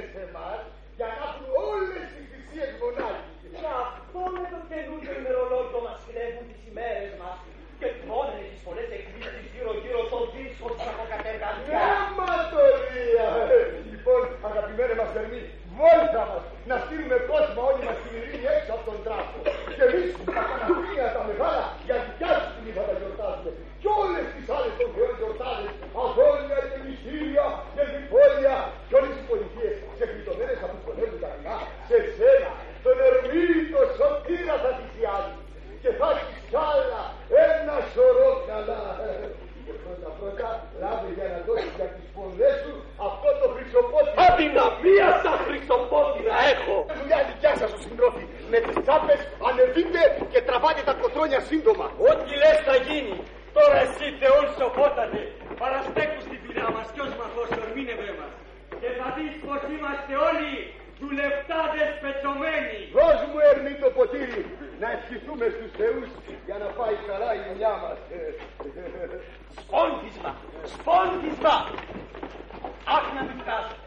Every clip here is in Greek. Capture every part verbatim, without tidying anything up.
σε εμάς για να έχουν όλες τις θυσίες μονάχικες. Και αυτό με το καινούργιο ημερολόγιο μας κλέβουν τις ημέρες μας και τρώνε τις πολλές εκκλήσεις γύρω-γύρω το δίσκο της αποκατεργασίας. Αματωρία! Λοιπόν, αγαπημένε μας Ερμή, βόλτα μας να στείλουμε κόσμο όλοι μας στην ειρήνη έξω από τον τράπο. Και εμείς τα Παναθρία τα μεγάλα για δικιά τους την θα τα γιορτάζουμε. Κι όλες τις άλλες των θεών γιορτάζες, Αδόνια και Μυστήρια και Διπόλια κι όλες οι πολιτείες ξεκλειτωμένες από τους πολέμους τα δεινά, σε σένα, τον Ερμή, τον Σωτήρα θα θυσιάζει. Και θα έχεις κι άλλα, ένα σωρό καλά. Και πρώτα πρώτα λάβει για να δώσεις για τις φωνές σου αυτό το χρυσοπότη. Αδυναμία στα χρυσοπότηρα έχω. Δουλειά δικιά σας ο συντρόφι. Με τις τσάπες ανεβείτε και τραβάτε τα κοτρόνια σύντομα. Ό,τι λες θα γίνει. Τώρα εσύ Θεόν σοφότατε. Παραστέκου στη δουλειά μας κι ως μαχός ορμήνευε μας. Και θα δεις πως είμαστε όλοι δουλευτάδες πετσωμένοι. Δώσ' μου Ερμή το ποτήρι να ευχηθούμε στους θεούς για να πάει καλά η δουλειά μας. Σπόντισμα, σπόντισμα. Αχ να μην φτάσουμε.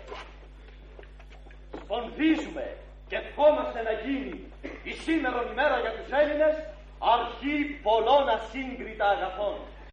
Σπονδίζουμε και ευχόμαστε να γίνει η σήμερον ημέρα για τους Έλληνες αρχή πολλών ασύγκριτα αγαθών.